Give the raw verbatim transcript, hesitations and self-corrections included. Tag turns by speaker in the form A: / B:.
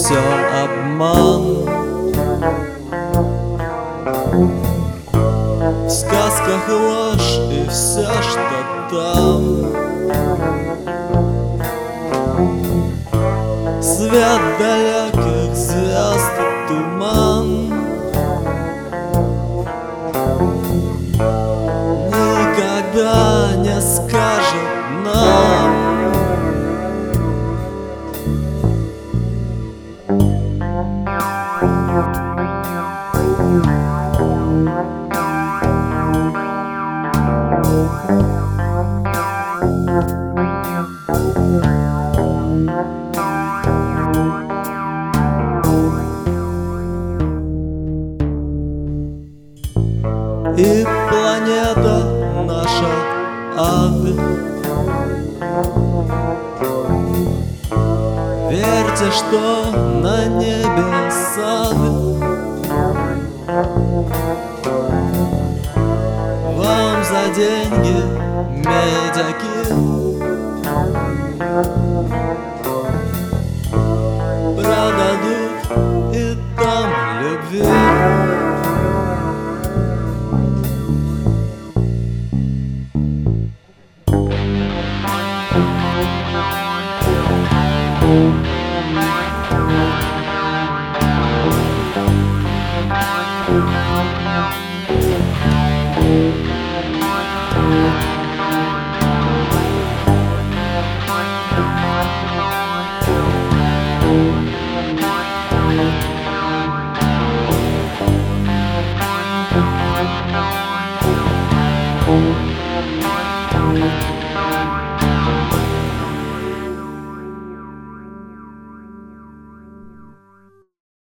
A: все обман. В сказках ложь и все, что там. Свет далеких звезд и туман. Никогда не скажет нам. И планета наша ад. Верьте, что на небе сад. Вам за деньги медяки продадут, и там любви.